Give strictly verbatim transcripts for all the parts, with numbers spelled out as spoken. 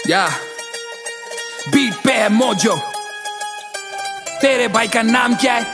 या बीट पे है मोजो। तेरे भाई का नाम क्या है?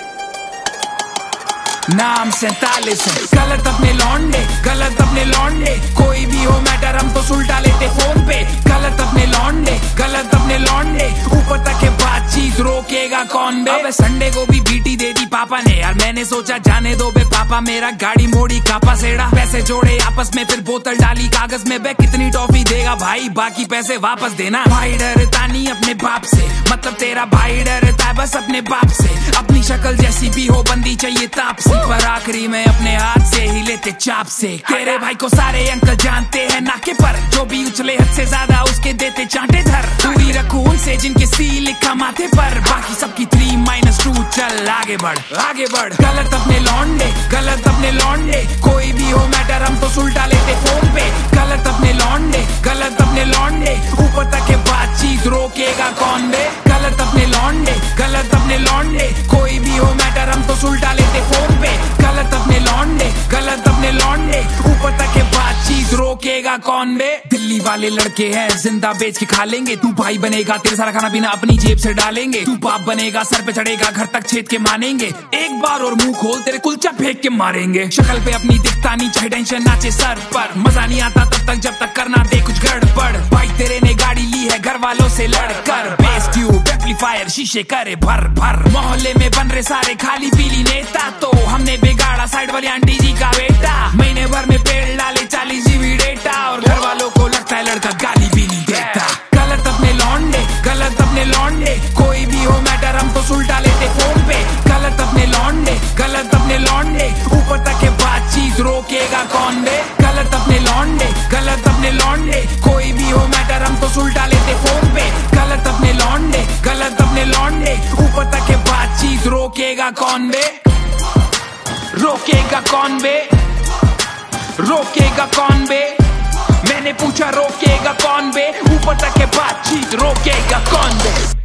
नाम सैतालीस है। गलत अपने लौंडे, गलत अपने लौंडे, कोई भी हो मैटर हम तो सुलटा लेते फोन पे। गलत अपने लौंडे, गलत अपने लौंडे, ऊपर तक के बातचीत रोकेगा कौन बे? अबे संडे को भी बीटी दे दी पापा ने यार, मैंने सोचा जाने दो बे पापा, मेरा गाड़ी मोड़ी कापा सेड़ा। पैसे जोड़े आपस में फिर बोतल डाली कागज में, बे कितनी टॉफी देगा भाई, बाकी पैसे वापस देना। भाई डरता नहीं अपने बाप से, मतलब तेरा भाई डरता है बस अपने बाप से। अपनी शक्ल जैसी भी हो बंदी चाहिए ताप से, पर आखिरी में अपने हाथ से ही लेते चाप से। तेरे भाई को सारे अंकल जानते हैं नाके पर, जो भी उछले हद से ज्यादा उसके देते चांटे धर। दूरी रखू उनसे जिनके सी लिखा माथे पर, बाकी सबकी थ्री माइनस टू, चल आगे बढ़ आगे बढ़। गलत अपने लौंडे, गलत अपने लौंडे, कोई भी हो मैटर हम तो सुलटा लेते फोन पे। गलत अपने लौंडे, गलत अपने लौंडे, ऊपर तक के बातचीत रोकेगा कौन बे? गलत अपने लौंडे, गलत अपने लौंडे, कोई भी हो मैटर हम तो सुलटा लेते फोन पे। गलत अपने लौंडे, गलत अपने लौंडे, ऊपर तक के बातचीत रोकेगा कौन बे? दिल्ली वाले लड़के हैं जिंदा बेच के खा लेंगे, तू भाई बनेगा तेरे सारा खाना पीना अपनी जेब से डालेंगे। तू बाप बनेगा सर पे चढ़ेगा घर तक छेद के मानेंगे, एक बार और मुंह खोल तेरे कुलचा फेंक के मारेंगे। शक्ल पे अपनी दिखता नहीं चाहे टेंशन नाचे सर पर, मजा नहीं आता तब तक जब तक करना दे कुछ गड़बड़। भाई तेरे ने गाड़ी ली है घर वालों से लड़कर, बेस ट्यूब एम्पलीफायर शीशे करे भर भर। मोहल्ले में बन रहे सारे खाली पीली नेता, तो हमने बिगाड़ा साइड वाली आंटी जी का बेटा। महीने भर में पेड़ डाले चालीस जीबी डेटा, और घर वालों को लगता है लड़का गाली भी नहीं देता। गलत अपने लौंडे, गलत अपने लौंडे, कोई भी हो मैटर हम तो सुलटा लेते फोन पे। गलत अपने लौंडे, गलत अपने लौंडे, ऊपर तक के बातचीत रोकेगा कौन बे? गलत अपने लौंडे, गलत अपने लौंडे, कोई भी हो मैटर हम तो सुलटा लेते फोन पे। गलत अपने लौंडे, गलत अपने लौंडे, ऊपर तक के बातचीत रोकेगा कौन बे? रोकेगा कौन बे? रोकेगा कौन बे? मैंने पूछा रोकेगा कौन बे? ऊपर तक के बातचीत रोकेगा कौन बे?